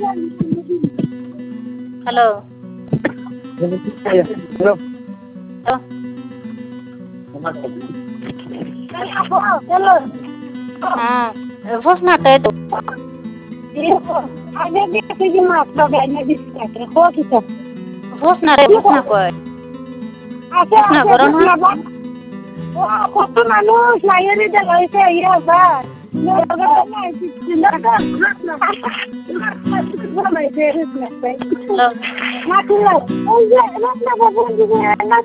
Halo. Halo. Halo. हाँ घोषणा कर दो घोषणा रे घोषणा कर घोषणा करो ना কত মানুষ লাইনে হয়েছে ইয়া বা Hello.